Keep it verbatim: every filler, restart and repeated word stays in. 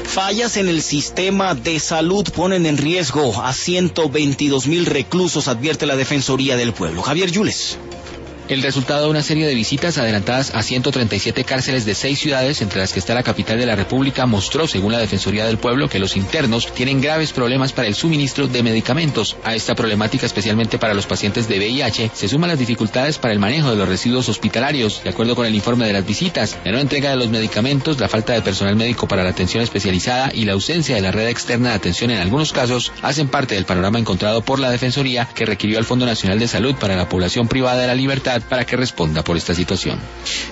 Fallas en el sistema de salud ponen en riesgo a ciento veintidós mil reclusos, advierte la Defensoría del Pueblo. Javier Yules. El resultado de una serie de visitas adelantadas a ciento treinta y siete cárceles de seis ciudades, entre las que está la capital de la República, mostró, según la Defensoría del Pueblo, que los internos tienen graves problemas para el suministro de medicamentos. A esta problemática, especialmente para los pacientes de V I H, se suman las dificultades para el manejo de los residuos hospitalarios. De acuerdo con el informe de las visitas, la no entrega de los medicamentos, la falta de personal médico para la atención especializada y la ausencia de la red externa de atención en algunos casos hacen parte del panorama encontrado por la Defensoría, que requirió al Fondo Nacional de Salud para la Población Privada de la Libertad para que responda por esta situación.